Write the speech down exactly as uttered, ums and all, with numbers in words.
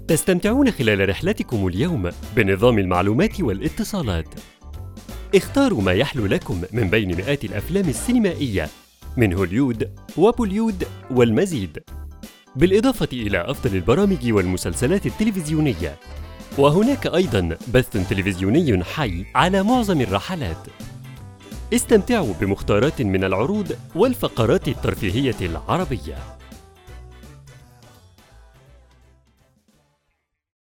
تستمتعون خلال رحلتكم اليوم بنظام المعلومات والاتصالات. اختاروا ما يحلو لكم من بين مئات الأفلام السينمائية من هوليود وبوليود والمزيد، بالإضافة إلى أفضل البرامج والمسلسلات التلفزيونية. وهناك أيضاً بث تلفزيوني حي على معظم الرحلات. استمتعوا بمختارات من العروض والفقرات الترفيهية العربية.